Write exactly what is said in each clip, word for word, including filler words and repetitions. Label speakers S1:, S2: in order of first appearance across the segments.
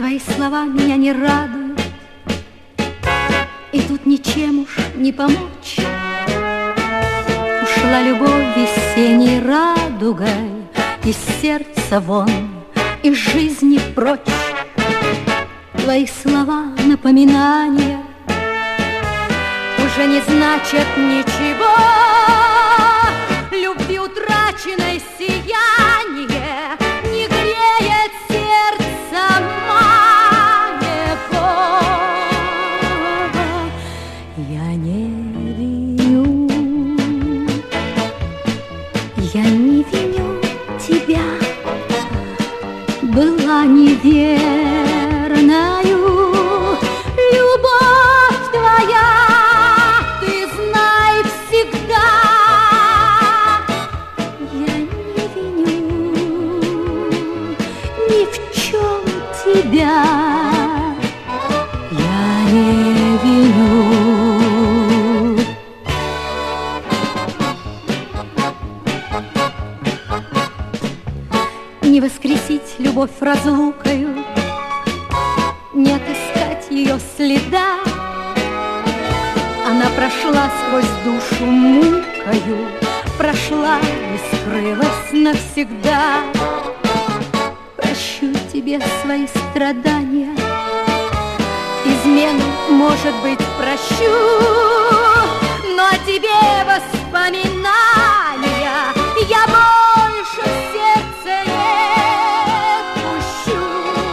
S1: Твои слова меня не радуют, и тут ничем уж не помочь. Ушла любовь весенней радугой из сердца вон, из жизни прочь. Твои слова, напоминания уже не значат ничего. Любви утраченной сияние не греет сердце моего. Я не виню, я не виню тебя, была неверною любовь твоя, ты знай всегда. Я не виню ни в чем тебя, я не виню. Не воскресить любовь разлукою, не отыскать ее следа. Она прошла сквозь душу мукою, прошла и скрылась навсегда. Прощу тебе свои страдания, измену, может быть, прощу, но о тебе воспоминания я больше в сердце не пущу.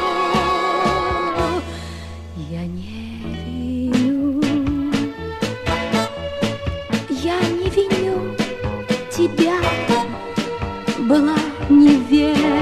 S1: Я не виню, я не виню тебя, была неверна.